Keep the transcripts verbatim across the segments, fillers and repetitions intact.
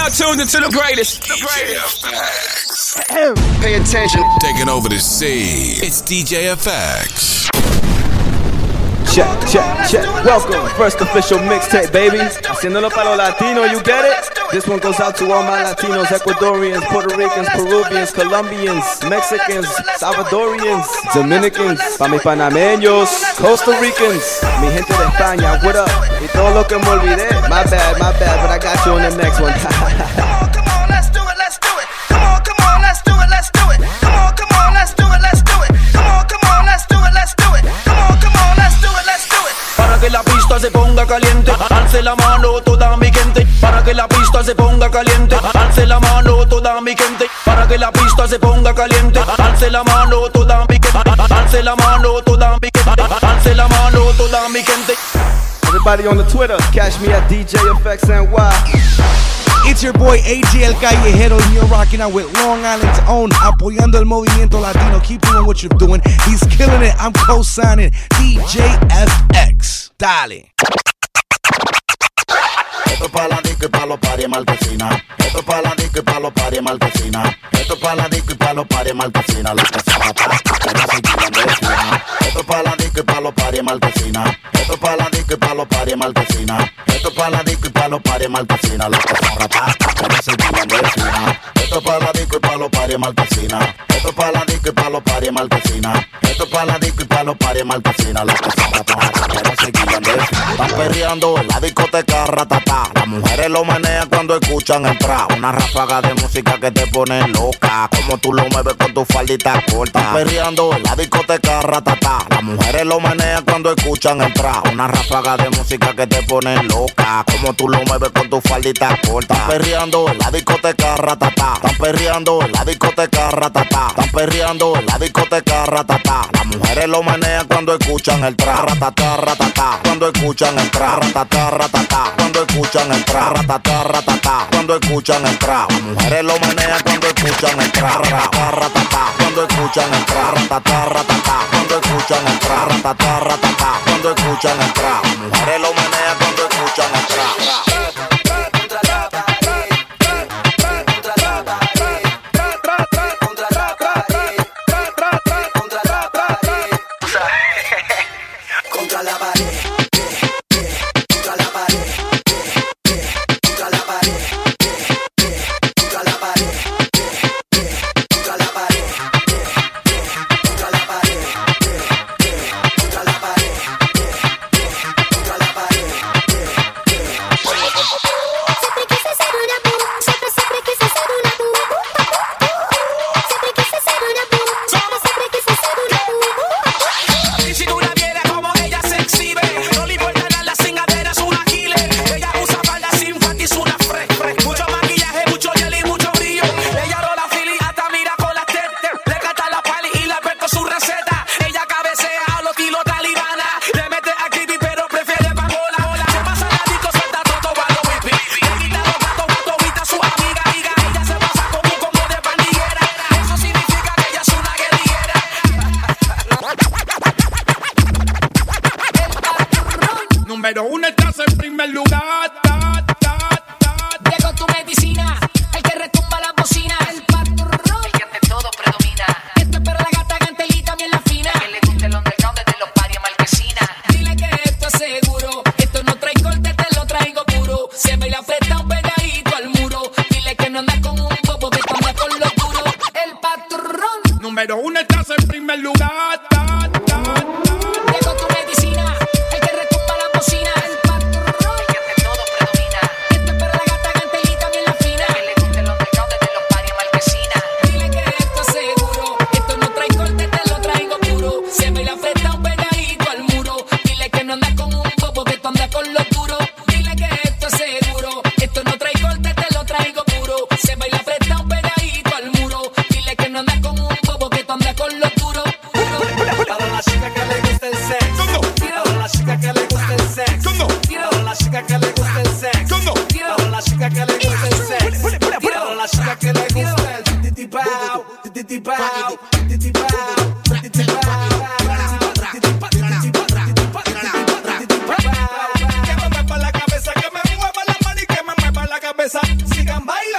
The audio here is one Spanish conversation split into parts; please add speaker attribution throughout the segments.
Speaker 1: are tuned into the greatest. The greatest.
Speaker 2: Pay attention.
Speaker 3: Taking over the scene. It's D J F X.
Speaker 4: Check, check, check. Welcome. First official mixtape, baby. Haciéndolo para los Latinos, you get it? This one goes out to all my Latinos, Ecuadorians, Puerto Ricans, Peruvians, Colombians, Mexicans, Salvadorians, Dominicans, pa' mis panameños, Costa Ricans, mi gente de España, what up? Y todo lo que me olvidé, my bad, my bad, but I got you on the next one.
Speaker 5: Come on, come on, let's do it, let's do it. Come on, come on, let's do it, let's do it. Come on, come on, let's do it, let's do it. Come on, come on, let's do it, let's do it. Come on, come on, let's do it, let's do it.
Speaker 6: Para que la pista se ponga caliente, alce la mano toda mi gente. Para que la pista se ponga caliente, alce la mano toda mi gente. Para que la pista se ponga caliente, alce la mano toda mi gente. Alce la mano toda mi gente. Alce la mano toda mi gente.
Speaker 4: Everybody on the Twitter, catch me at D J F X N Y.
Speaker 7: It's your boy A J El Callejero, and you're rocking out with Long Island's own, apoyando el movimiento latino. Keep doing what you're doing. He's killing it. I'm co-signing D J F X. Dale.
Speaker 8: Esto es pa' la disco y pa' los paris marquesina. Esto es pa' la disco y pa' los paris marquesina. Esto es pa' la disco y pa' los paris marquesina. La que se rata, que no se quieren de esquina. Esto es pa' la disco y pa' los paris marquesina. Esto es pa' la disco y pa' los paris marquesina. Esto es pa' la disco y pa' los paris marquesina. La que se rata, que no se quieren de esquina. Esto es pa' la disco y pa' los paris marquesina. Esto es pa' la disco y pa' los paris marquesina. Esto es pa' la disco y pa' los paris marquesina. La que se rata, que no se quieren de esquina. Están perreando en la discoteca ratatá. Las mujeres lo menean cuando escuchan el trap. Una ráfaga de música que te pone loca. Como tú lo mueves con tu faldita corta. Están perreando en la discoteca ratatá. Las mujeres lo menean cuando escuchan el trap. Una ráfaga de música que te pone loca. Como tú lo mueves con tu faldita corta. Están perreando en la discoteca ratatá. Están perreando en la discoteca ratatá. Están perreando en la discoteca ratatá. Las mujeres lo menean cuando escuchan el trap. Ratatá, ratatá. Cuando escuchan el trap. Ratatá, ratatá. Cuando escuchan el trap. Ratatá, ratatá. Cuando escuchan el trap. Las mujeres lo menean cuando escuchan el trap. Ratatá, ratatá. Cuando escuchan el trap. Ratatá, ratatá. Cuando escuchan el trap. Ratatá, ratatá. Cuando escuchan el trap. Las mujeres lo menean cuando escuchan el trap.
Speaker 9: Número uno estás en primer lugar. Ta, ta, ta,
Speaker 10: llegó tu medicina, el que retumba la bocina. El patrón, el que ante todo predomina. Esto es para la gata gantelita bien la fina. Que le guste el underground desde los paris marquesina. Dile que esto es seguro, esto no trae corte, te lo traigo puro. Se baila apretado pegadito al muro. Dile que no anda con un bobo, que anda con lo duro. El patrón.
Speaker 9: Número uno estás en primer lugar. Ta, ta, ta.
Speaker 10: Llegó tu medicina. El patrón, el que ante todo predomina. Esto es para la gata gantelita bien la fina. Que le guste el underground desde los paris marquesina. Dile que esto es seguro, esto no trae corte, te lo traigo puro. Se baila apretado pegadito al muro. Dile que no anda con un bobo, que tú andas con lo duro. Dile que esto es seguro, esto no trae corte, te lo traigo puro. Se baila apretado pegadito al muro. Dile que no anda con un bobo, que tú andas con lo duro.
Speaker 6: Para la chica que le gusta el sexo. Para la chica que le gusta el sexo. Para la chica que le gusta el sexo. Para la chica que le gusta el sexo. Para la chica que le gusta el titipao, titipao, titipao, titipao. Que me mueva la cabeza, que me mueva la mano y que me mueva la cabeza. Sigan bailando.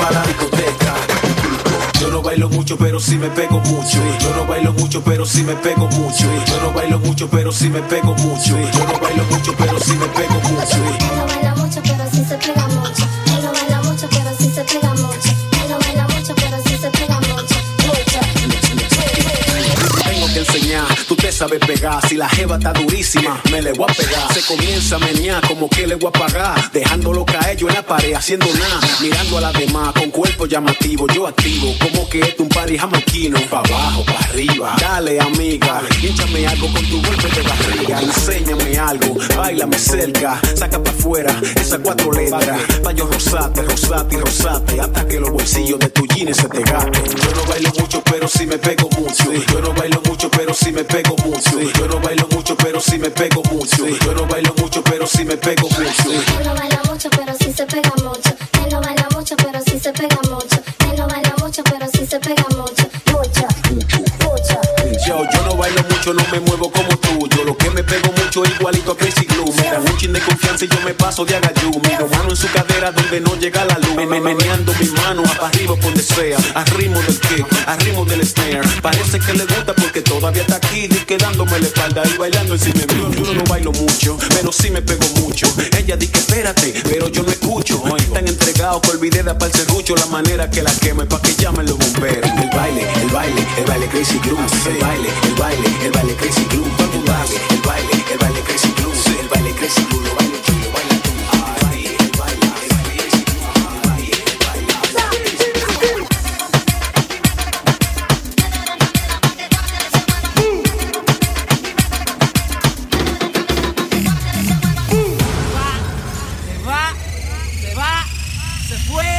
Speaker 6: pa' la discoteca. Yo no bailo mucho, pero sí me pego mucho. Yo no bailo mucho, pero sí me pego mucho. Yo no bailo mucho, pero sí me pego mucho. Yo no bailo mucho, pero sí me pego mucho.
Speaker 11: Él no baila mucho, pero sí se pega mucho. Él no baila mucho, pero sí se pega mucho. Él no baila mucho, pero sí se pega mucho.
Speaker 6: Tengo que enseñar, tú te sabes pegar. Si la jeva está durísima, me le voy a pegar. Se comienza a menear, como que le voy a pagar. Dejándolo caer yo en la pared, haciendo nada. Mirando a las demás, con cuerpo llamativo. Yo activo, como que esto un party jamaiquino. Pa' abajo, pa' arriba, dale amiga. Hínchame algo con tu golpe de barriga. Enséñame algo, bailame cerca. Saca pa' afuera esas cuatro letras. Pa' yo rosate, rosate y rosate. Hasta que los bolsillos de tu jeans se te gasten. Yo no bailo mucho, pero sí me pego mucho. Yo no bailo mucho, pero sí me pego mucho. Yo no bailo mucho, pero sí me pego mucho. Yo no bailo mucho, pero sí me pego mucho.
Speaker 11: Él no baila mucho, pero sí se pega mucho. Él no baila mucho, pero sí se pega mucho. Él no baila mucho, pero sí se pega mucho. Mucho, mucho.
Speaker 6: Yo, yo no bailo mucho, no me muevo como tú. Yo lo que me pego mucho es igualito a Crazy Glue. Me dan un chin de confianza y yo me paso de agayú. Miro mano en su cadera donde no llega la luz. Me, me meneando mi mano para arriba por donde sea. Al ritmo del kick, al ritmo del snare. Parece que le gusta porque todavía está aquí y quedándome la espalda y bailando encima de mí. Yo no bailo mucho, pero sí me pego mucho. Ella dice que espérate, pero yo no escucho. Están entregados que olvidé de apar serrucho. La manera que la queme pa' que llamen los bomberos. El baile, el baile, el baile Crazy Glue. El baile, el baile, el baile Crazy Glue. El baile, el baile, el baile Crazy Glue. El baile Crazy Glue, lo bailo yo, lo baila tú. Ay, el baile, el baile Crazy Glue. Ay, el baile, el baile.
Speaker 10: Se va, se va, se fue.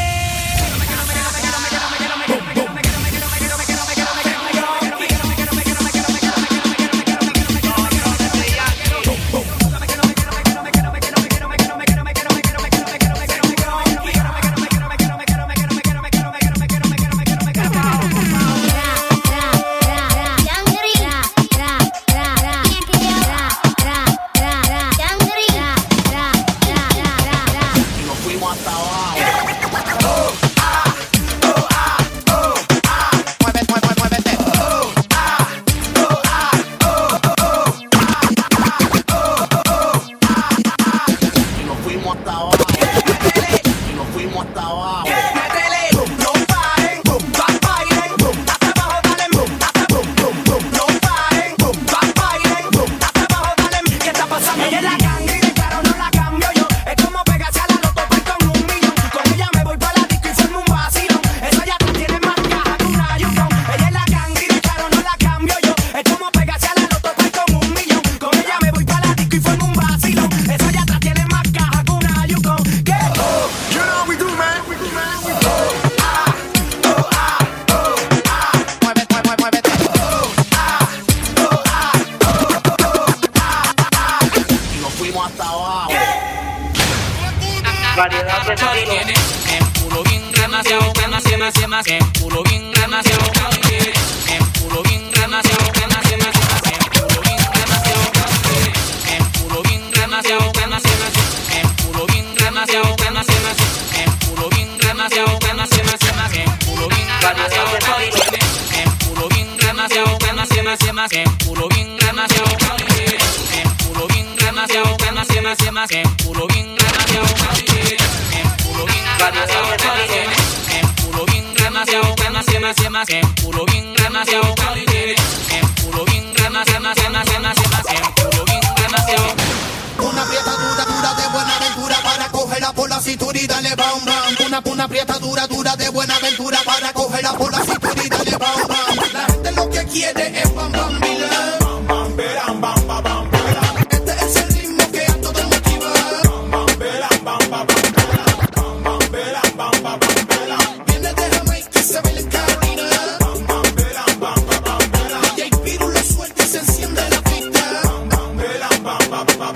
Speaker 12: Una prieta dura, dura de Buenaventura para cogerla por la cintura y darle bam bam. Una, una prieta dura, dura de Buenaventura para cogerla por la cintura y darle bam bam. La gente lo que quiere es bam bam, mira. Bam bam, beram, bam bam, bam. Este es el ritmo que a todos motiva. Bam bam, beram, bam bam, bam. Bam beram, bam bam, bam. Viene de Jamaica y se ve en Carolina. Bam bam, beram, bam bam, bam. D J Piru lo suelta y se enciende la pista. Bam bam, beram, bam bam, bam.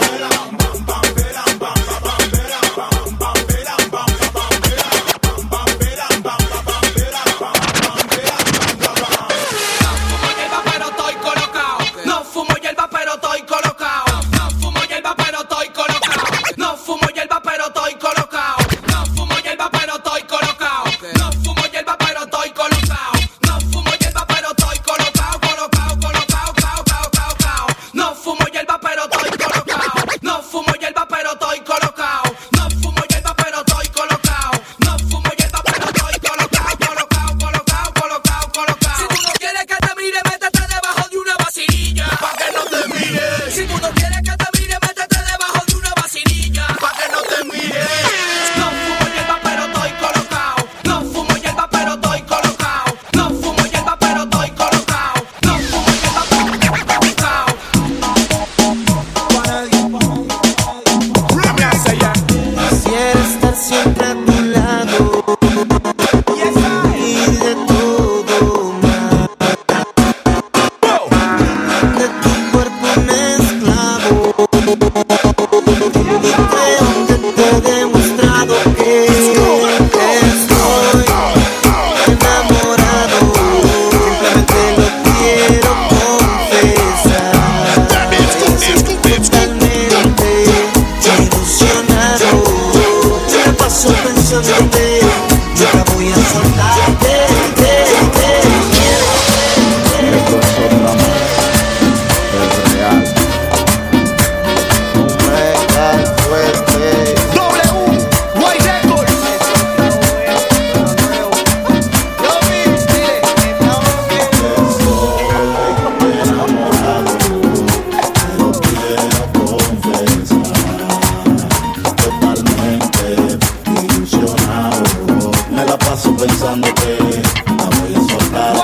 Speaker 8: la voy a soltar.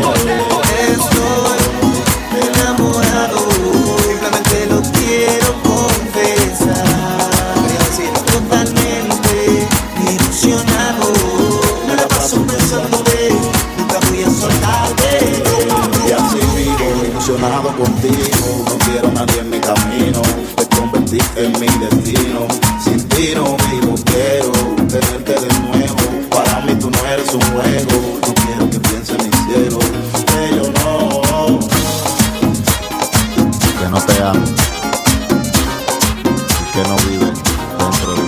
Speaker 8: Estoy enamorado, simplemente lo quiero confesar. Totalmente ilusionado, me la paso pensándote, nunca voy a soltarte. Y así vivo, ilusionado contigo, no quiero a nadie en mi camino. Te convertiste en mi destino, sin ti no vivo, quiero tenerte de nuevo. Para mí tú no eres un juego, no quiero que pienses en mi cielo, que yo no, que no te amo, que no vive dentro de mí.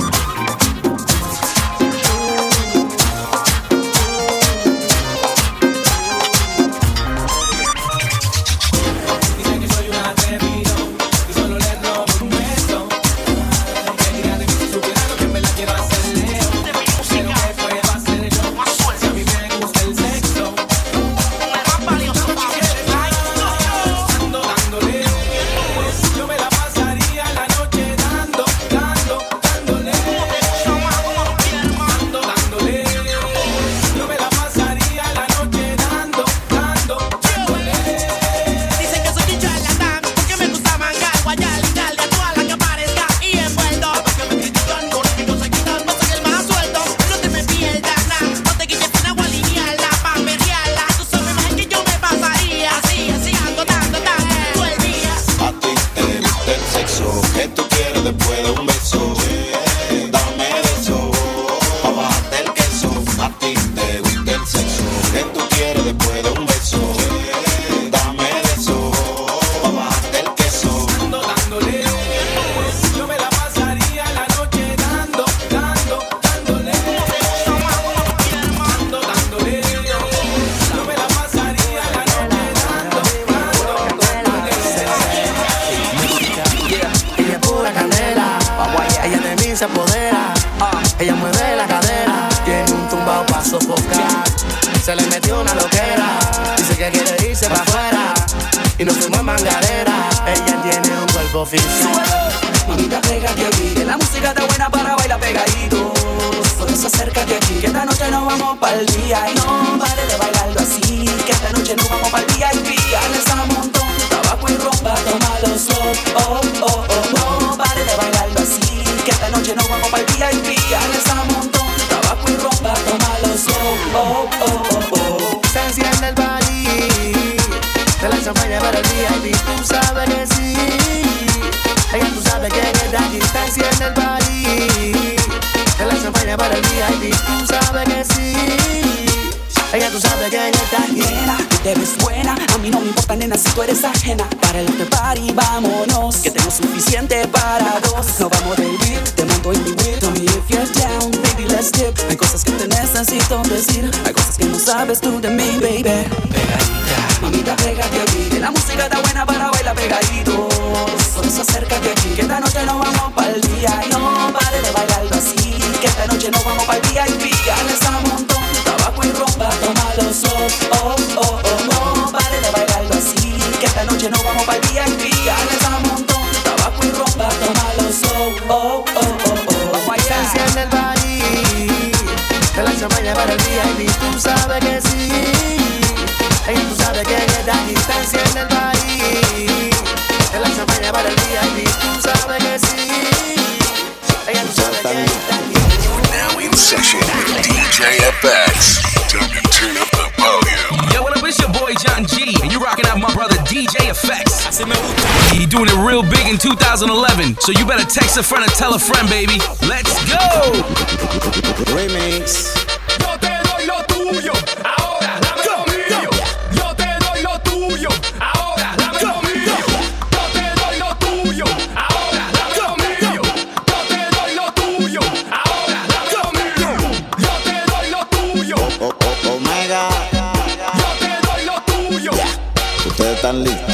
Speaker 13: Se le metió una loquera, dice que quiere irse para afuera y nos fuimos en mangadera. Ella tiene un cuerpo oficial. Mamita, pégate aquí, que la música está buena para bailar pegaditos. Por eso acércate aquí, que esta noche nos vamos pa'l día. Y no pare de bailarlo así, que esta noche nos vamos pa'l día. Y píales a montón, tabaco y rompa, tómalo slow. Oh, oh, oh, no pare de bailarlo así, que esta noche nos vamos pa'l día. Y píales a montón, tabaco y rompa, tómalo slow. Oh, oh, oh. Se enciende el party, de la champaña para el V I P, tú sabes que sí. Ella tú sabes que está aquí. Se enciende el party, de la champaña para el V I P, tú sabes que sí. Ella tú sabes que está aquí.
Speaker 14: Nena, tú te ves buena, a mí no me importa, nena, si tú eres ajena. Para el after party, vámonos, que tengo suficiente para dos. No vamos del beat, te mando en mi whip. Tell me if you're down, baby, let's dip. Hay cosas que te necesito decir, hay cosas que no sabes tú de mí, baby. Pegadita, mamita, pégate aquí, que la música está buena para bailar pegaditos. Por eso acércate aquí, que esta noche nos vamos pa'l día. Y no pare de bailarlo así, que esta noche nos vamos pa'l día. Y píales a montón, tabaco y rompa, tómalo slow. Oh, oh, oh, no pare de bailarlo así, que esta noche nos vamos pa'l día. Y píales a montón, tabaco y rompa, tómalo slow. Oh, oh, oh, oh.
Speaker 13: Se enciende el party, de la champaña para el V I P, tú sabes que sí. Ella tú sabes que está aquí. Se enciende el party, de la champaña para el V I P, tú sabes que sí. Ella tú sabes que está aquí.
Speaker 3: Now in session with D J F X. Time to turn up the volume.
Speaker 1: Yo, what up? It's your boy John G, and you're rocking out my brother D J F X. He doing it real big in two thousand eleven, so you better text a friend and tell a friend, baby. Let's go!
Speaker 8: Remix.
Speaker 9: Yo te doy lo tuyo, ahora dame lo mío. Yo te doy lo tuyo, ahora dame lo mío. Yo te doy lo tuyo, ahora dame lo mío. Yo te doy lo tuyo, ahora dame lo mío. Yo te doy lo tuyo.
Speaker 8: O, o, Omega.
Speaker 9: Yo te doy lo tuyo.
Speaker 8: Ustedes están listos.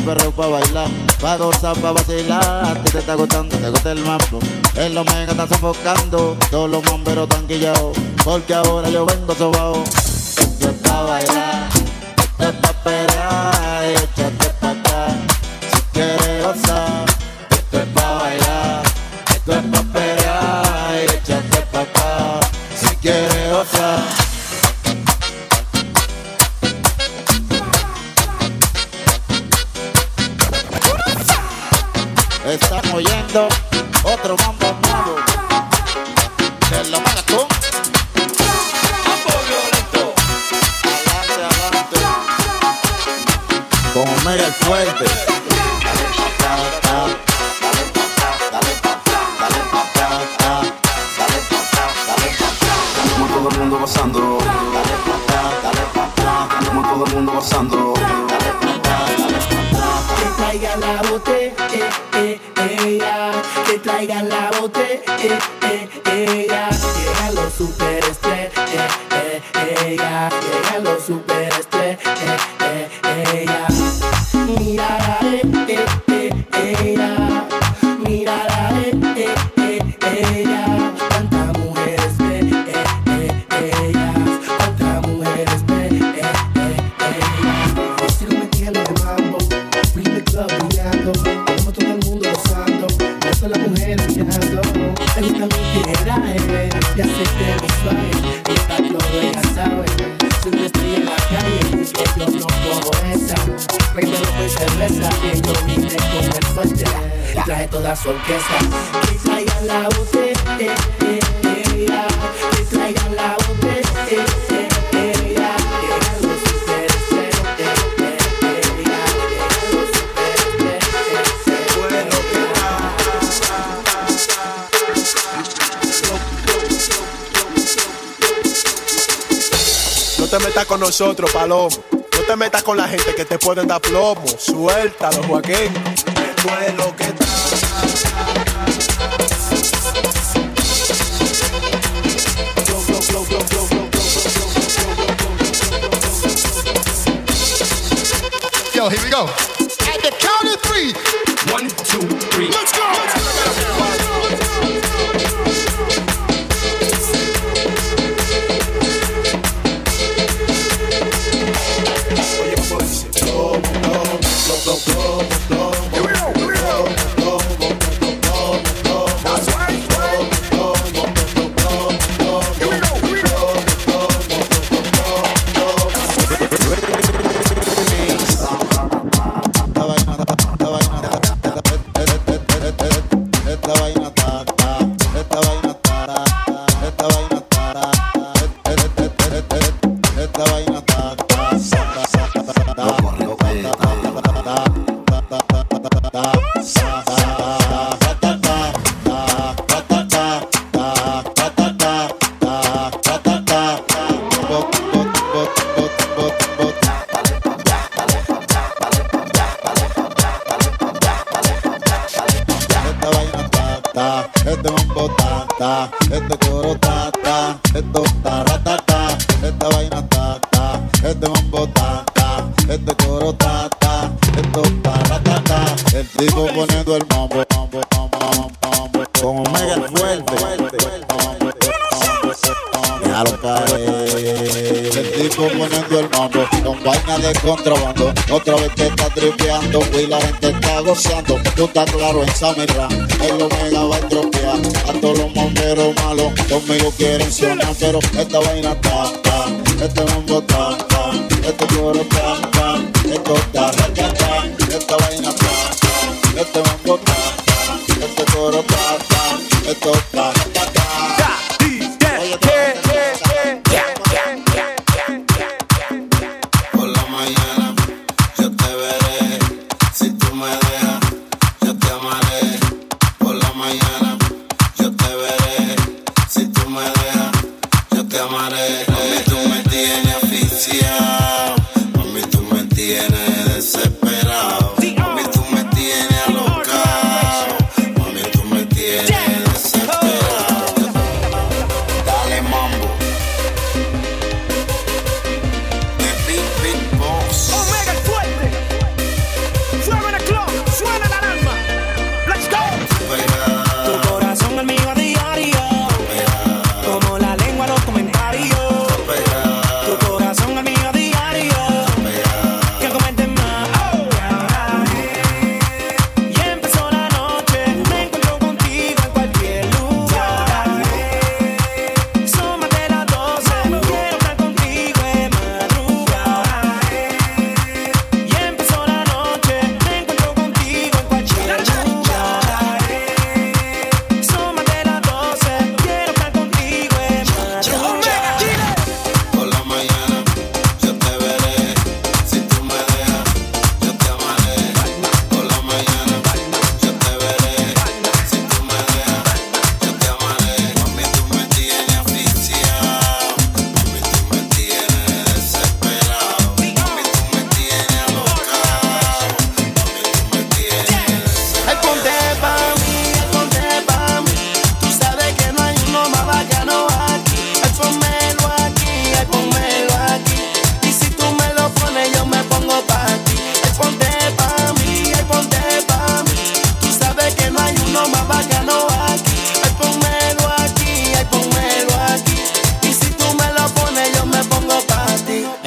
Speaker 8: perreo pa' bailar, pa' gozar, pa' vacilar. A ti te está gustando, te gusta el mambo. En los mega están sofocando, todos los bomberos están quillados, porque ahora yo vengo sobao. Esto es pa' bailar, esto es pa' perrear, échate pa' acá, si quieres gozar. Esto es pa' bailar, esto es pa' perrear, échate pa' acá, si quieres gozar. Están oyendo otro mambo nuevo de la manga tú. Mambo violento. Adelante, adelante. Con Omega el fuerte.
Speaker 15: Como todo el mundo gozando. Como todo el mundo gozando.
Speaker 13: Que traigan la botella, eh, eh, ya. Que traigan la botella, eh, eh, eh, ya. Llegan los superestrellas, eh, eh, eh, ya. Llegan los superestrellas, eh, eh, eh, ya. Mira, eh, eh, eh, eh, ya. Mira, eh, eh, eh, eh, ya. Cuántas mujeres ve, eh, eh, eh, ya. Cuántas mujeres ve, eh, eh, eh, ya. Sigo metiendo de mambo. Free club brillando, tenemos todo el mundo gozando, no son las mujeres mirando. Me gusta mi tiraje, ya sé que me suave, y está todo ya sabe. Soy una estrella en la calle, que yo no cojo esa. Prendelo con cerveza, que yo vine con el fuerte, y traje toda su orquesta. Que traigan la botella, eh, eh, eh, ya. Que traigan la botella, eh, eh, eh, ya. Llegan los superestrellas, eh, eh, eh, ya. Llegan los superestrellas, eh, eh, bueno,
Speaker 16: No te metas con nosotros, Palomo. No te metas con la gente que te pueden dar plomo. Suéltalo, Joaquín. Esto es lo que está.
Speaker 17: Yo, here we go. At the count of three. One, two, three. Let's go.
Speaker 8: Este mambo ta ta, este coro ta ta, esto ta ra ta ta, esta vaina ta ta, este mambo ta ta, este coro ta ta, esto ta ra ta ta. El tipo poniendo el mambo, mambo, mambo, mambo, mambo, con Omega fuerte, ya lo cae. El tipo poniendo el mambo, con vaina de contrabando, otra vez te está tripeando y la gente está gozando. Tú estás claro en Samirra, el Omega va a estropear a todos los bomberos malos. Conmigo quieren sonar, pero esta vaina ta ta, este mambo ta ta, este coro ta ta, esto ta ta ta ta, esta vaina ta ta, este mambo ta ta, este coro ta ta, esto ta ta ta.
Speaker 18: Por la mañana yo te veré, si tú me dejas yo te amaré. Por la mañana yo te veré, si tú me dejas yo te amaré. Mami, tú me tienes asfixiado, mami, tú me tienes desesperado, mami, tú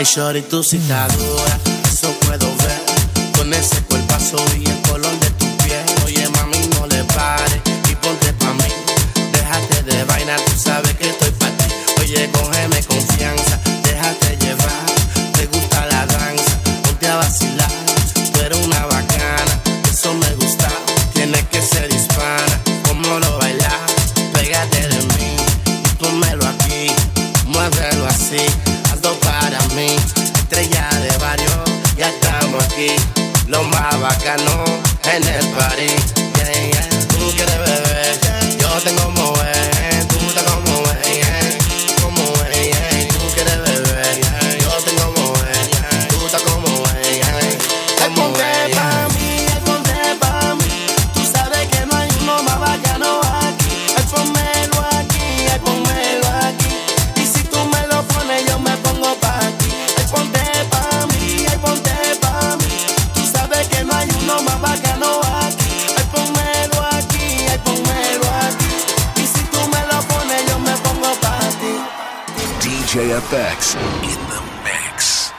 Speaker 13: shorty, tú sí estás dura, eso puedo ver. Con ese cuerpazo y el color de tu piel. Oye, mami, no le pares y ponte pa' mí. Déjate de vaina, tú sabes que estoy pa' ti. Oye, cógeme confianza, déjate llevar. Te gusta la danza, ponte a vacilar. Tú eres una bacana, eso me gusta. Tienes que ser hispana, como lo bailas. Pégate de mí y pónmelo aquí. Muévelo así, hazlo para mí. Estrella de barrio, ya estamos aquí. Lo más bacano en el party. Yeah, yeah. Tú quieres beber, yo tengo mover. Tú estás como ella, como ella. Tú quieres beber, yo tengo mover. Tú estás como ella, como ella. Pa' mí, ponte pa' mí. Tú sabes que no hay uno más bacano aquí. Ay, pónmelo aquí, ay, pónmelo aquí. Y si tú me lo pones, yo me pongo pa' ti. Ay, ponte pa' mí, ay, ponte pa' mí. Tú sabes que no hay uno más bacano aquí. Ay, pónmelo aquí, ay, pónmelo aquí. Y si tú me lo pones, yo me pongo pa' ti.
Speaker 3: D J F X in the mix.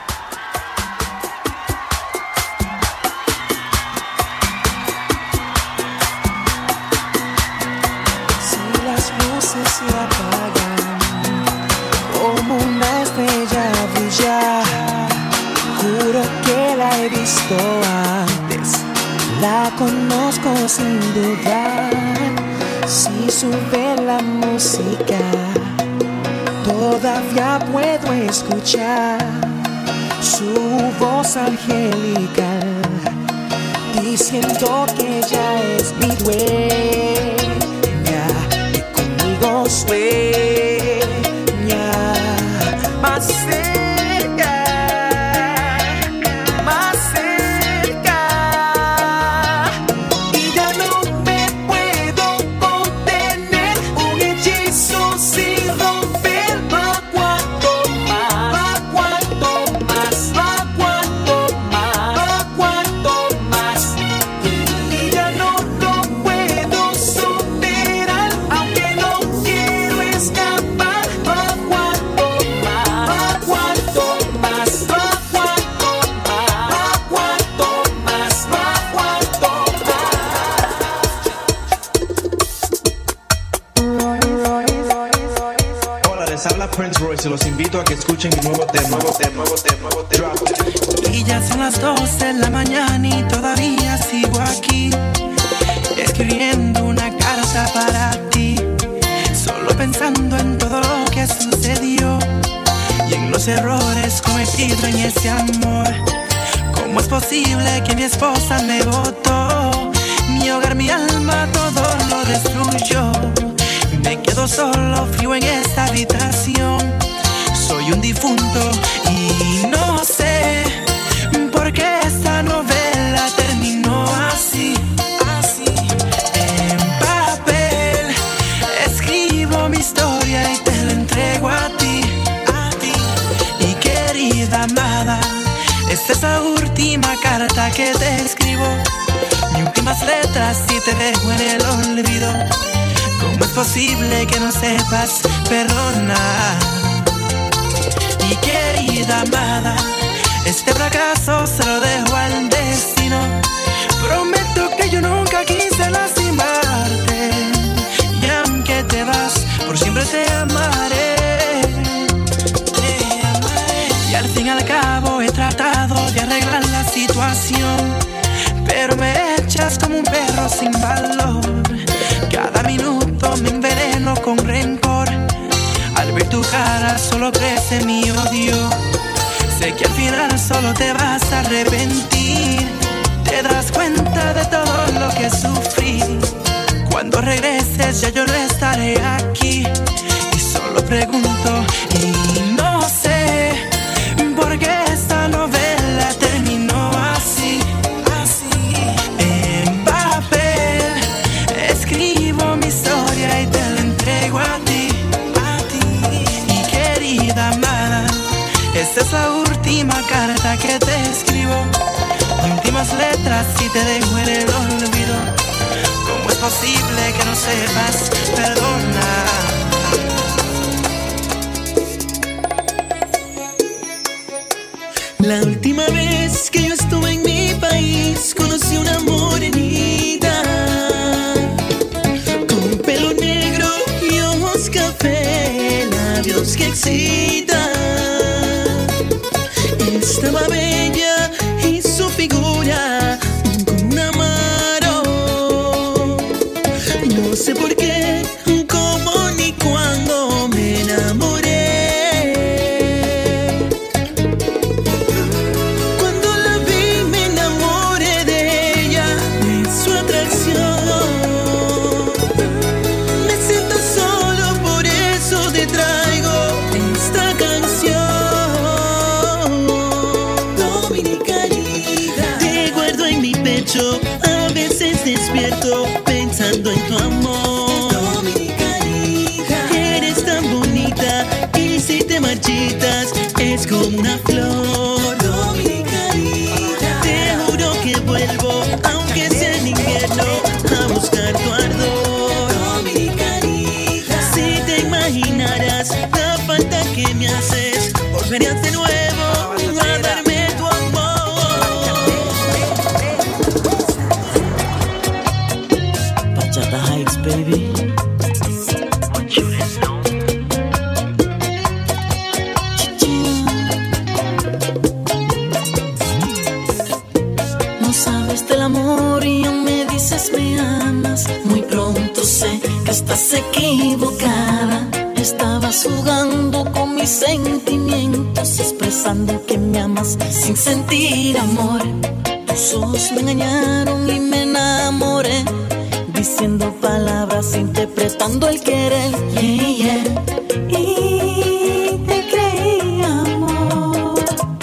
Speaker 19: Si las luces se apagan, como una estrella brilla, juro que la he visto antes, la conozco sin dudar. Si sube la música, todavía puedo escuchar su voz angelical, diciendo que ella es mi dueña y conmigo sueña. Más cerca, más cerca, y ya no me puedo contener. Un hechizo sin romper. ¿Pa' cuánto más? ¿Pa' cuánto más? ¿Pa' cuánto más? ¿Pa' cuánto más? Y ya no lo puedo superar, aunque no quiero escapar. ¿Pa' cuánto más? ¿Pa' cuánto más? ¿Pa' cuánto más? ¿Pa' cuánto más? ¿Pa' cuánto
Speaker 20: Hola, les habla Prince Royce y los invito a que escuchen mi nuevo tema. Nuevo tema, nuevo tema, nuevo tema. Drop it.
Speaker 19: Y ya son las doce de la mañana y todavía sigo aquí, escribiendo una carta para ti, solo pensando en todo lo que sucedió y en los errores cometidos en ese amor. ¿Cómo es posible que mi esposa me botó? Mi hogar, mi alma, todo lo destruyó. Me quedo solo, frío en esta habitación. Soy un difunto y no sé por qué esta novela terminó así, así. En papel escribo mi historia y te la entrego a ti, a ti. Y querida amada, esta es la última carta que te escribo. Mis últimas letras y te dejo en el olvido. ¿Cómo es posible que no sepas perdonar? Y querida amada, este fracaso se lo dejo al destino. Prometo que yo nunca quise lastimarte, y aunque te vas, por siempre te amaré. Te amaré. Y al fin y al cabo he tratado de arreglar la situación, pero me echas como un perro sin valor. Cada minuto me enveneno con rencor. Al ver tu cara solo crece mi odio. Sé que al final solo te vas a arrepentir. Te das cuenta de todo lo que sufrí. Cuando regreses ya yo no estaré aquí. Y solo pregunto y no sé por qué esta novela terminó así, así. En papel escribo mi historia y te la entrego a ti, a ti. Y querida amada, esta es la última carta que te escribo. Últimas letras y te dejo en el olvido. ¿Cómo es posible que no sepas perdonar? La última vez que yo estuve en mi país conocí una morenita con pelo negro y ojos café, labios que excitan. Estaba bella y su figura como un amaro. No sé por qué, cómo ni cuándo me enamoré. Cuando la vi me enamoré de ella, de su atracción. Me siento solo, por eso te traigo esta canción. Dominicanita, te guardo en mi pecho, a veces despierto pensando en tu amor. Dominicanita, eres tan bonita y si te marchitas es como una flor. Dominicanita, te juro que vuelvo aunque sea en invierno a buscar tu ardor. Dominicanita, si te imaginaras la falta que me haces, volverías de nuevo a darme tu amor. Bachata Heights, baby. No sabes del amor y aún me dices me amas. Muy pronto sé que estás equivocada. Estabas jugando con mis sentimientos, expresando que me amas sin sentir amor. Tus ojos me engañaron y me enamoré, diciendo palabras, interpretando el querer. Yeah, yeah. Y te creí amor.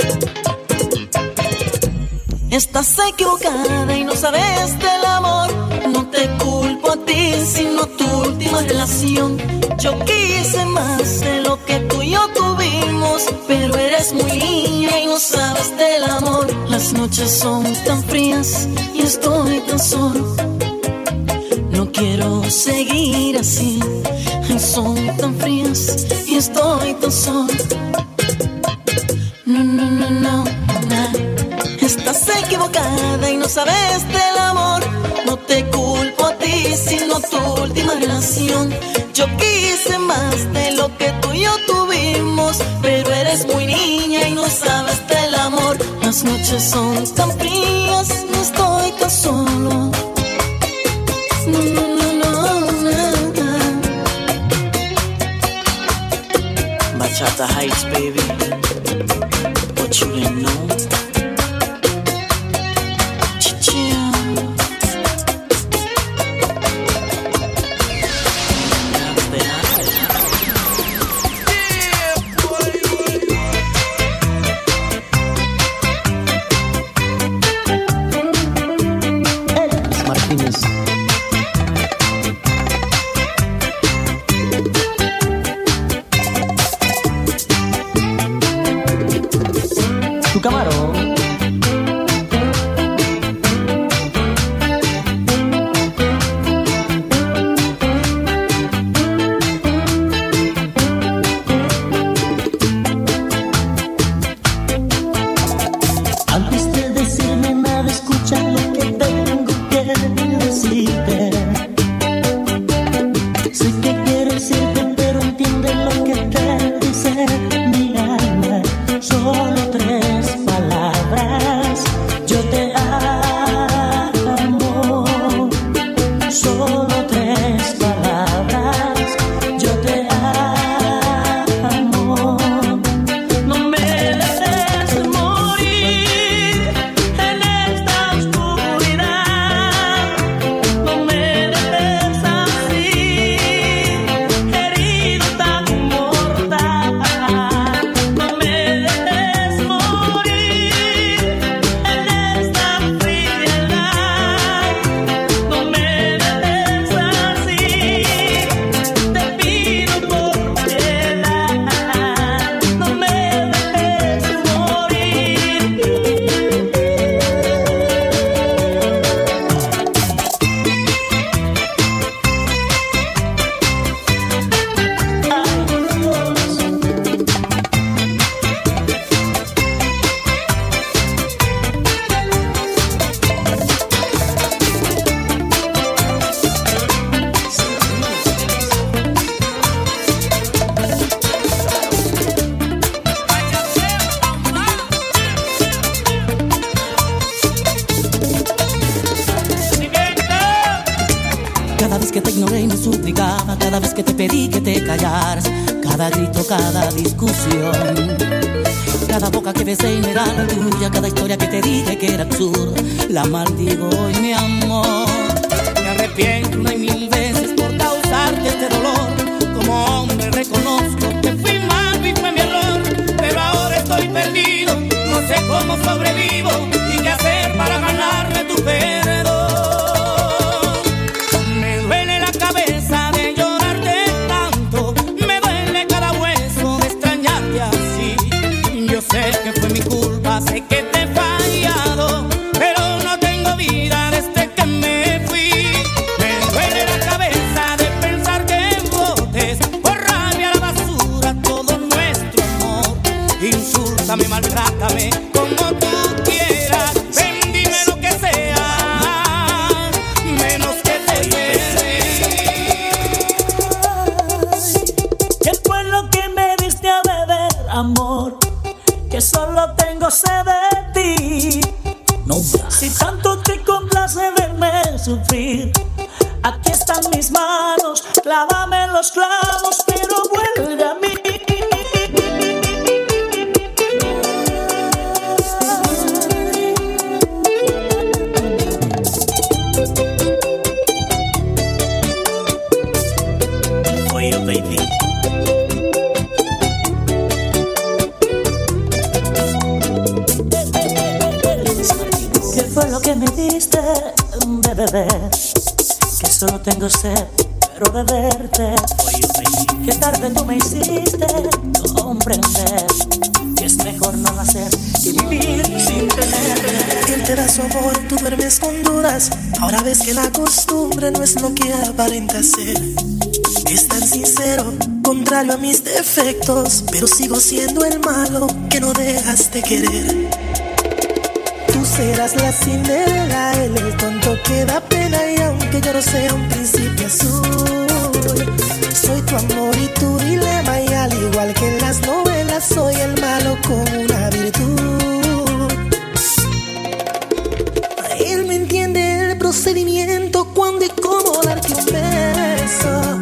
Speaker 19: Estás equivocada y no sabes del amor. No te culpo a ti, sino tu última relación. Yo quise más de lo que tú y yo tuvimos, pero eres muy niña y no sabes del amor. Las noches son tan frías y estoy tan solo. No quiero seguir así. Ay, son tan frías y estoy tan solo. No, no, no, no, no. Estás equivocada y no sabes del amor. No te culpo a ti, sino tu última relación. Yo quise más de lo que tú y yo tuvimos, pero eres muy niña y no sabes del amor. Las noches son tan frías y estoy tan solo. No, no, no, no, no, no. Bachata Heights, baby. What you didn't know.
Speaker 21: Tu camarón.
Speaker 22: Antes de decirme nada, escucha lo que tengo que decirte. Sé que quieres irte, pero entiende lo que te dice mi alma. Solo tres palabras. vez que te ignoré y me suplicaba, cada vez que te pedí que te callaras, cada grito, cada discusión, cada boca que besé y no era la tuya, cada historia que te dije que era absurda, la maldigo hoy, mi amor. Me arrepiento una y mil veces por causarte este dolor. Como hombre reconozco que fui malo y fue mi error, pero ahora estoy perdido, no sé cómo sobrevivo y qué hacer para ganarme tu perdón. Me duele la cabeza de llorarte tanto, me duele cada hueso de extrañarte así. Yo sé que fue mi culpa, sé que te he fallado, pero no tengo vida desde que me fui. Me duele la cabeza de pensar que botes por rabia a la basura todo nuestro amor. Insúltame, maltrátame como tú quieras, ven, dime lo que sea, menos que te quede. ¿Qué fue lo que me diste a beber, amor? Que solo tengo sed de ti. No, si tanto te complace verme sufrir, aquí están mis manos, clávame los clavos, pero vuelve a mí. Oye, baby. ¿Qué fue lo que me diste de beber? Que solo tengo sed, pero de verte. Que tarde tú me hiciste comprender que es mejor no nacer y vivir sin tener.
Speaker 2: Él te da su amor, tú duermes con dudas. Ahora ves que la costumbre no es lo que aparenta ser. Es tan sincero, contrario a mis defectos, pero sigo siendo el malo que no dejas de querer. Tú serás la Cinderela, él el tonto que da pena, y aunque yo no sea un príncipe azul, soy tu amor y tu dilema, y al igual que en las novelas soy el malo con una virtud. Él me entiende el procedimiento, cuándo y cómo darte un beso.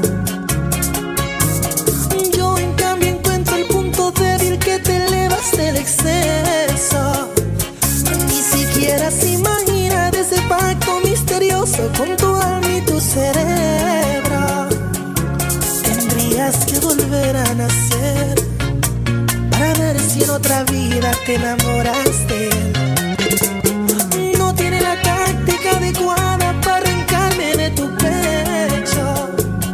Speaker 2: Yo en cambio encuentro el punto débil, que te elevas del exceso. Ni siquiera se imagina de ese pacto misterioso con tu alma y tu cerebro. Tendrías que volver a nacer para ver si en otra vida te enamoras de él. No tiene la táctica adecuada para arrancarme de tu pecho.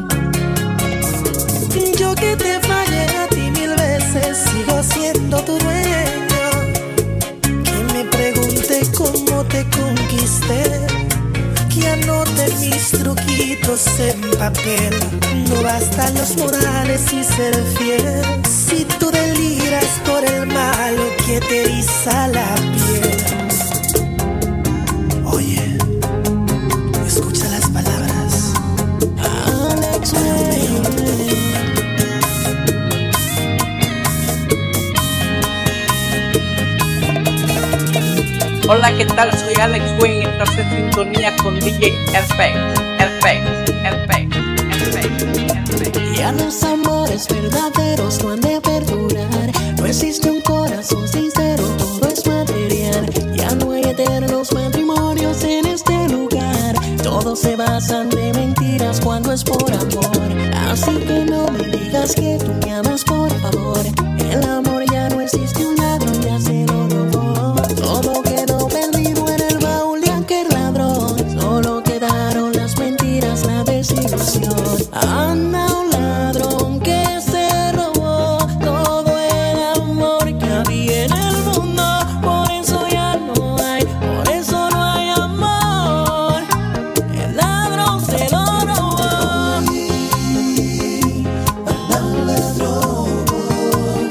Speaker 2: Yo que te fallé a ti mil veces, sigo siendo tu dueño. Que me pregunte cómo te conquisté, que anote mis truquitos en papel. No bastan los morales y ser fiel, si tú deliras por el malo que te eriza la piel. Oye, escucha las palabras. Alex Wayne.
Speaker 5: Hola, ¿qué tal? Soy Alex Wayne y estás en sintonía con D J F X, F X, F X, F X, F X.
Speaker 22: Ya los amores verdaderos no han de perdurar. No existe un corazón sincero, todo es material. Ya no hay eternos matrimonios en este lugar. Todos se basan de mentiras cuando es por amor. Así que no me digas que tú me amas, por favor. El amor ya no existe, un ladrón ya se lo robó. Todo quedó perdido en el baúl de aquel ladrón. Solo quedaron las mentiras, la desilusión. Anda un ladrón que se robó todo el amor que había en el mundo. Por eso ya no hay, por eso no hay amor. El ladrón se lo robó. Al ladrón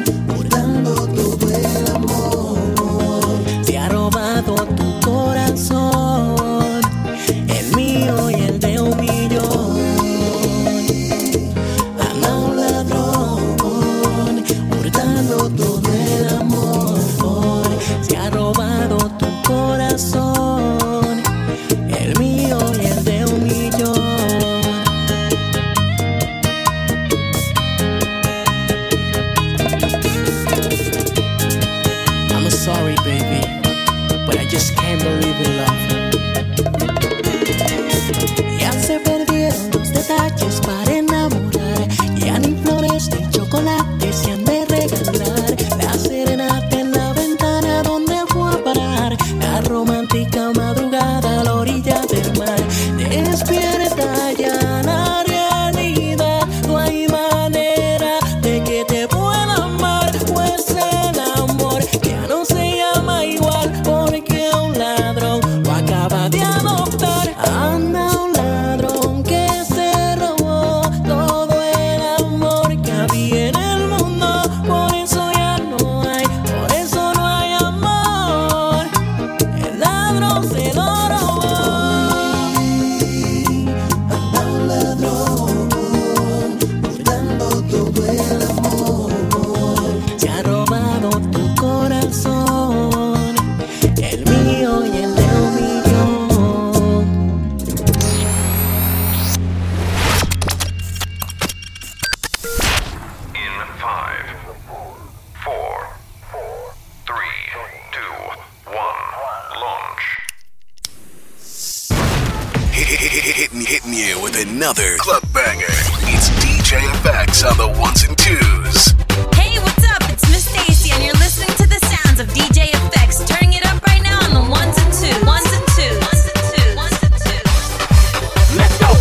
Speaker 3: Hitting, hitting you with another club banger. It's D J F X on the ones and twos.
Speaker 4: Hey, what's up? It's Miss Stacy, and you're listening to the sounds of D J F X. Turning it up right now on the ones and twos. Ones and twos. Ones and twos. Ones and twos. Let's go.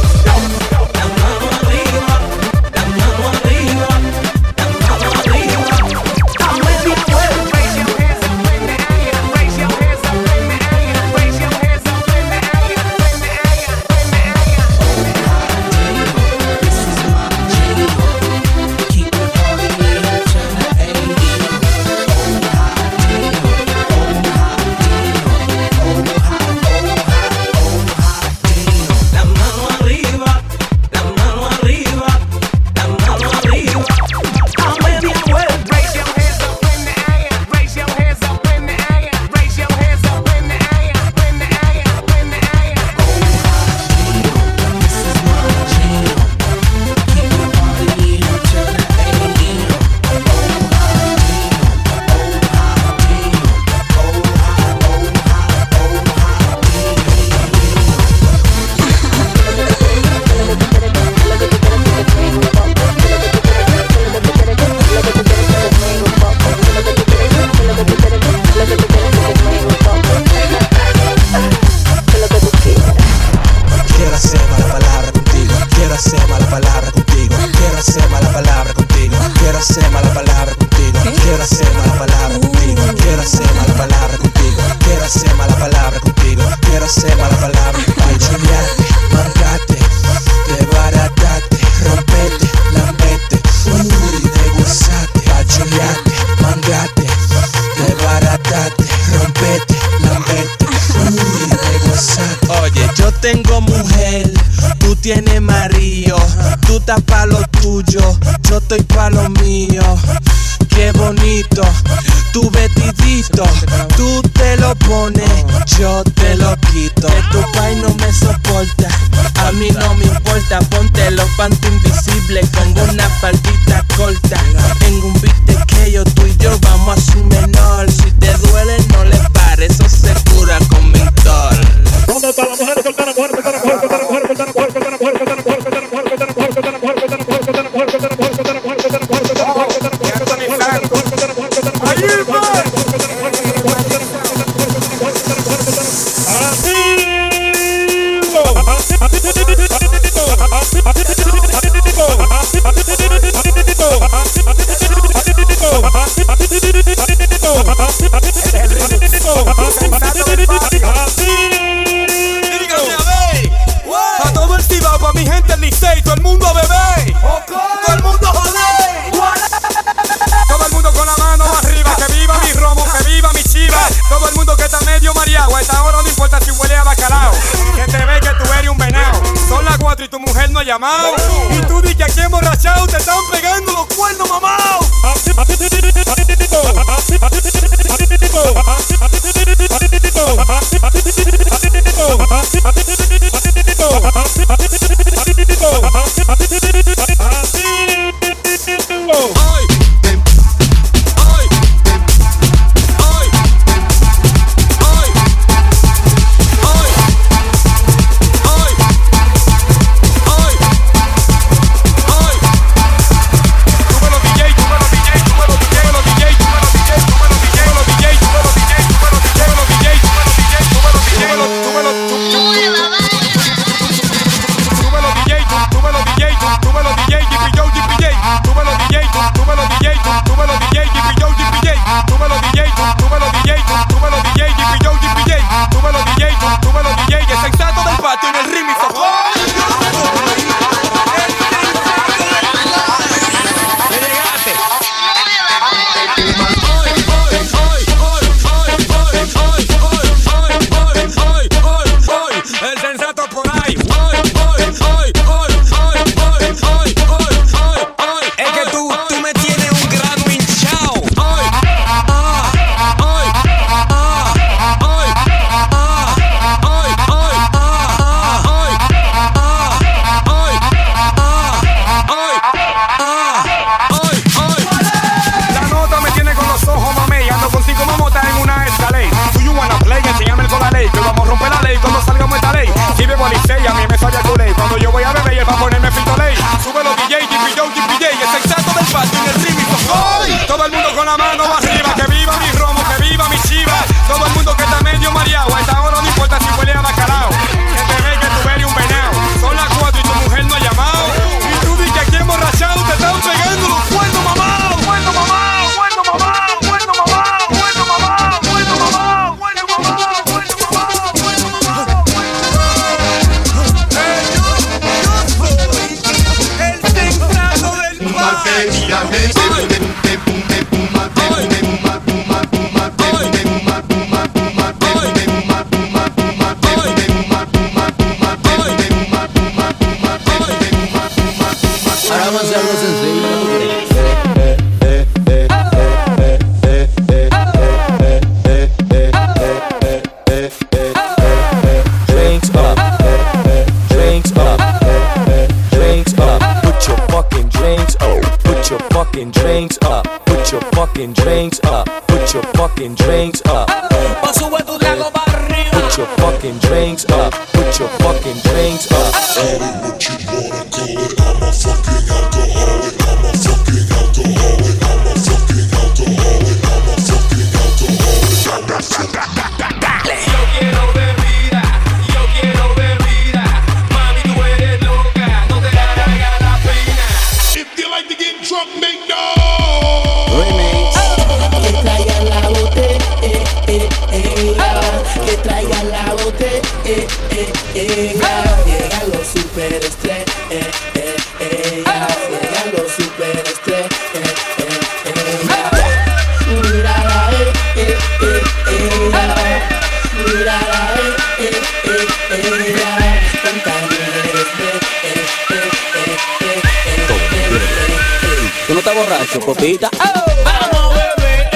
Speaker 7: tengo mujer, tú tienes marido, tú estás pa' lo tuyo, yo estoy pa' lo mío. Qué bonito, tu vestidito, tú te lo pones, yo te lo quito. Que tu país no me soporta, a mí no me importa. Ponte los panties invisibles con una faldita corta. En un beat que yo, tú y yo vamos a su menor. Si te duele no le pares, eso se cura con mentor.
Speaker 23: ¿Dónde está la mujer soltera? Mujer soltera, mujer soltera, mujer soltera, mujer soltera, mujer soltera, mujer soltera, mujer soltera, mujer soltera, mujer soltera, mujer soltera, mujer soltera, mujer soltera, mujer soltera, mujer soltera, mujer soltera, mujer soltera, mujer soltera, mujer soltera, mujer soltera, mujer
Speaker 24: A todo el Cibao, pa' mi gente el Licey, todo el mundo bebé, todo el mundo joder, todo el mundo con la mano arriba, que viva mi romo, que viva mi chiva, todo el mundo que está medio mareado, a esta hora no importa si huele a bacalao, que te ve que tú eres un venado, son las cuatro y tu mujer no ha llamado, y tú di que aquí emborrachado te están pegando los cuernos mamados.
Speaker 10: Tú me lo, tú, tú, tú me lo,
Speaker 24: mí me sale a culé. Cuando yo voy a beber y él va a ponerme fitoley. Sube los D J, D P J, D P J, es el santo del patio en el remix. Todo el mundo con la mano arriba, que viva mi romo, que viva mi chiva. Todo el mundo que está medio mareado, a esta hora no importa si huele a bacalao. Que te ve que tú eres un venado. Son las cuatro y tu mujer no ha llamado. Y tú di que aquí emborrachado te están pegando los cuernos, mamá. Cuerno, mamá, cuerno, mamá, cuerno, mamá, cuerno, mamá, cuerno, mamá, cuerno, mamá, cuerno, mamá, cuerno, mamá. El teclado del mar.
Speaker 6: Ahora vamos a hacer algo sencillo, ¿no crees?
Speaker 11: Drinks up, drinks up, drinks up. Put your fucking drinks up. Put your fucking drinks up. Put your fucking drinks up. Put your fucking drinks up.
Speaker 10: O sube tu trago para arriba.
Speaker 11: Put your fucking drinks up. Put your fucking drinks up.
Speaker 22: Que traigan la botella, eh, eh, eh, llegan los superestrellas, eh, eh, eh, llegan los superestrellas, eh, eh, eh, mírala, eh, eh, eh, eh, mírala, eh, eh, eh, eh, compañeros, eh, eh, eh, eh, eh, eh, eh.
Speaker 6: ¿Tú no estás borracho, copita?
Speaker 10: Vamos a beber.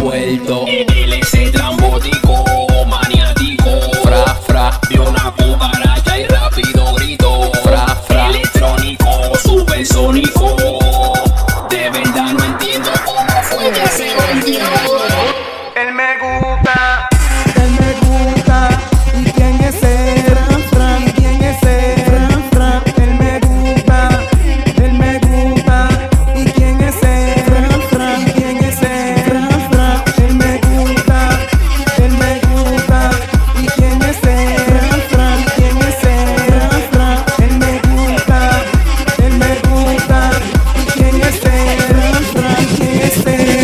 Speaker 1: envuelto. Él es el trambótico, maniático. Fra, fra, vio una cucaracha y rápido gritó. Fra, fra, electrónico, supersónico. De verdad no entiendo cómo fue que se volvió.
Speaker 19: Él me gusta, él me gusta. ¿Y quién es él? Fran, Fran, ¿y quién es él? Fran, Fran, él me gusta, él me gusta. ¿Y quién es él? Fran, Fran, ¿y quién es él? Fran, Fran, él me gusta, él me gusta. ¿Y quién es él? Fran, Fran, ¿quién es él? Fran, Fran, él me gusta, él me gusta. ¿Y quién es él? Fran, Fran, ¿quién es él?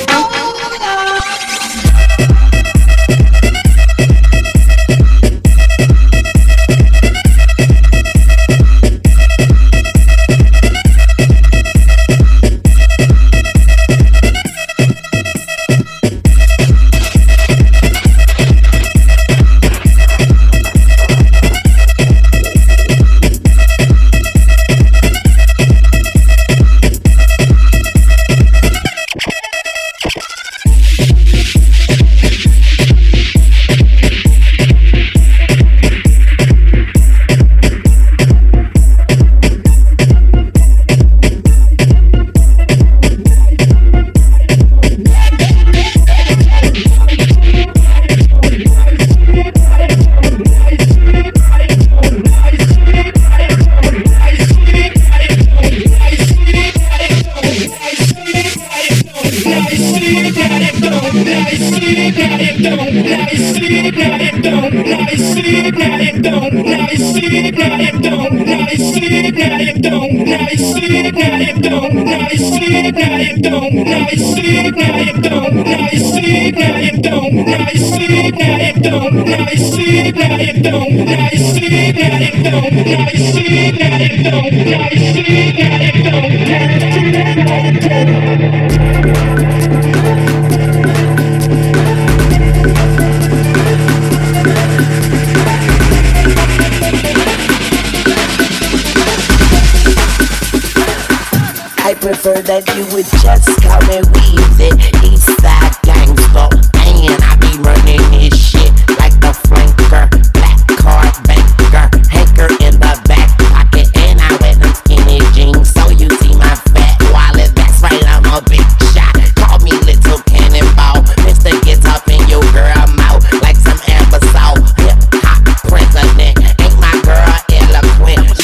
Speaker 9: I prefer that you would just call me Weezy, Eastside Gangsta. Man, I be running this shit like the flanker, black card banker, hanker in the back pocket, and I wear them skinny jeans, so you see my fat wallet. That's right, I'm a big shot. Call me Little Cannonball. Mister gets up in your girl mouth like some aerosol. Hip hop president, ain't my girl eloquent?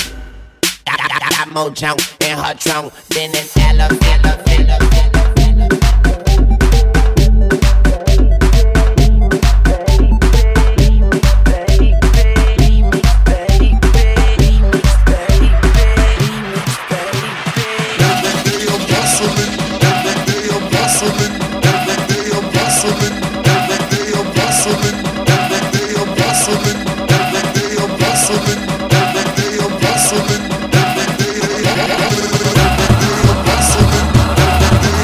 Speaker 9: I got more junk in her trunk than an elephant.
Speaker 19: Hustling.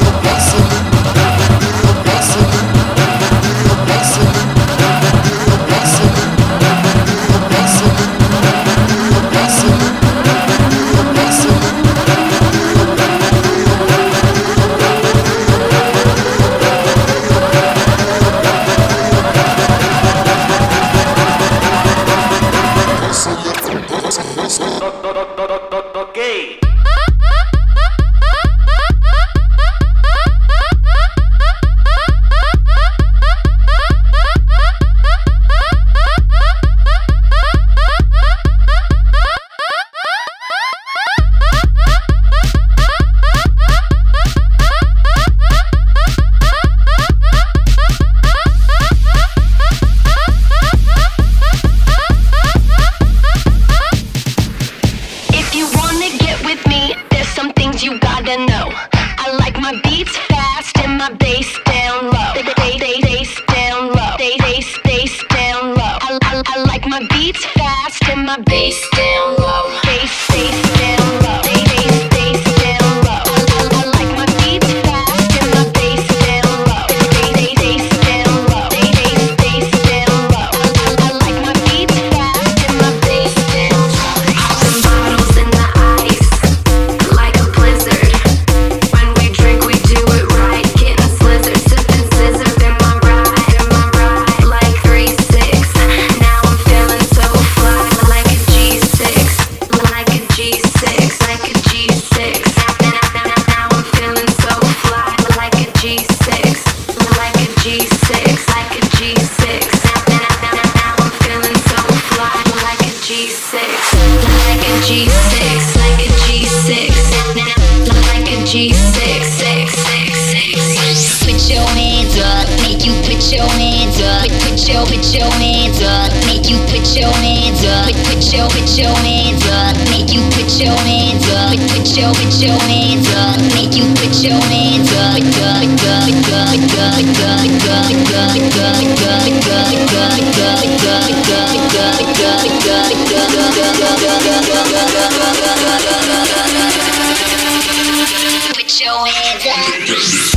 Speaker 4: six, like a G six. Now I'm feeling so fly, like a G six, like a G six, like a G six, like a G six, six, six, six. Put your hands up, make you put your hands up. Put your, put your hands up, make you put your hands up. Put your, put your hands up, make you put your hands up. Put your, put your hands up, make you put your hands up. Put your hands up.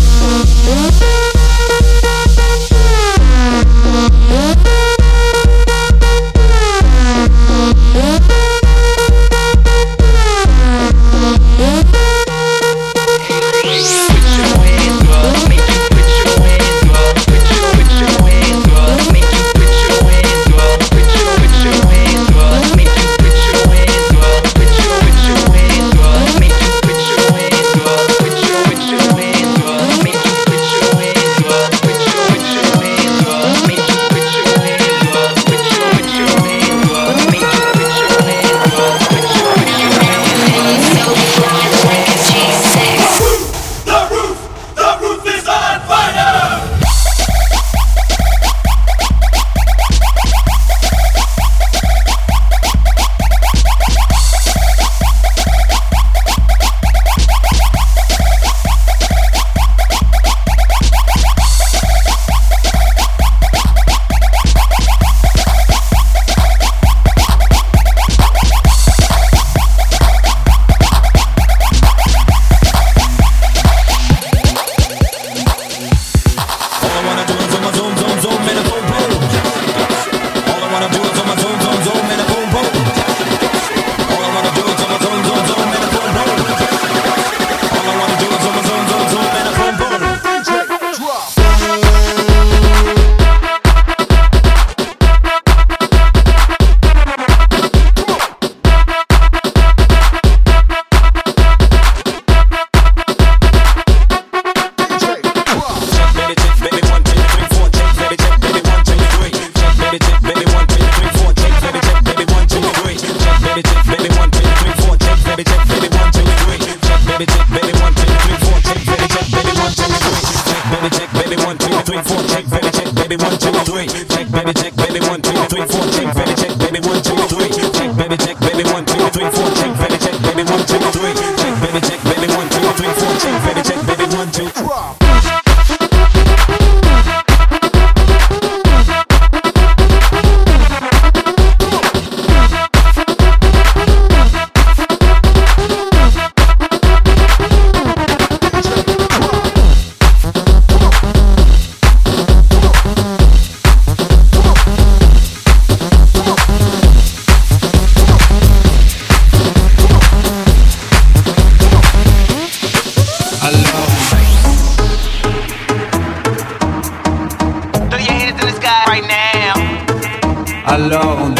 Speaker 12: Alone,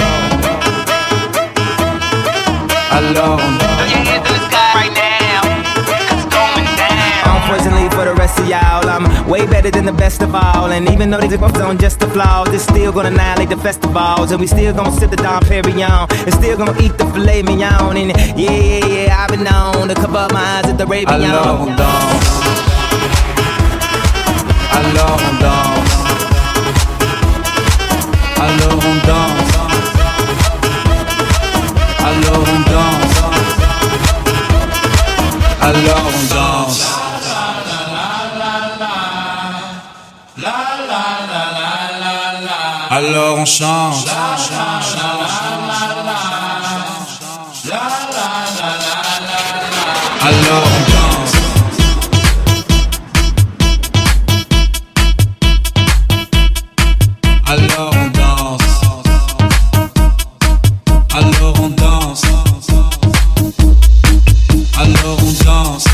Speaker 12: alone. Throw your hands in the sky right now, 'cause it's going down.
Speaker 14: Unfortunately for the rest of y'all, I'm way better than the best of all. And even though these buffs on just the flaws, it's still gonna annihilate the festivals. And we still gonna sip the Dom Perignon, and still gonna eat the filet mignon. And yeah, yeah, yeah, I've been known to cover up my eyes at the Ravion.
Speaker 12: Alone, dance. Alone, dance. Alone, dance. Alone, dance. Alone, dance. Alors on chante. Alors on danse. Alors on danse. Alors on danse. Alors on danse.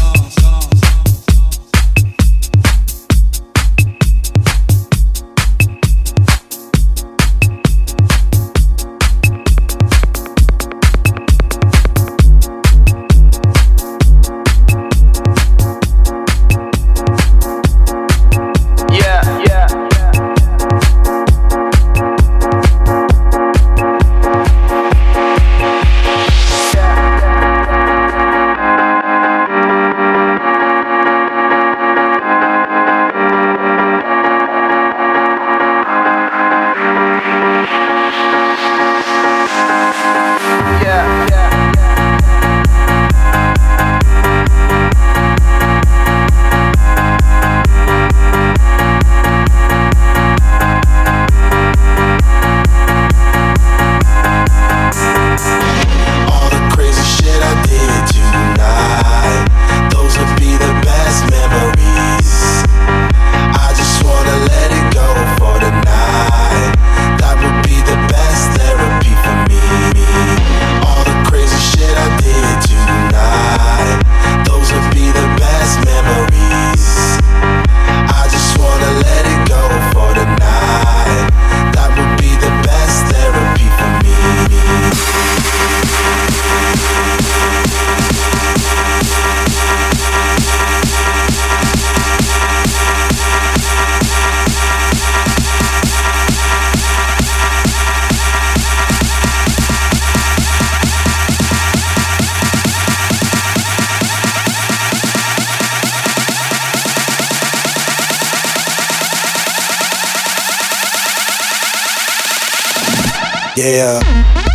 Speaker 8: Yeah.